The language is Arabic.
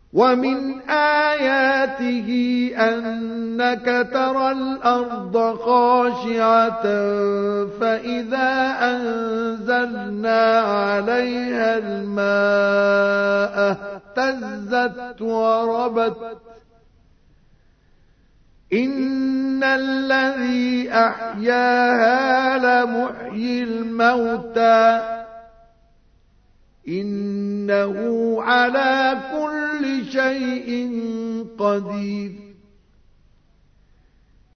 ومن آياته أنك ترى الأرض خاشعة فإذا أنزلنا عليها الماء اهتزت وربت إن الذي أحياها لمحيي الموتى إنه على كل شيء قدير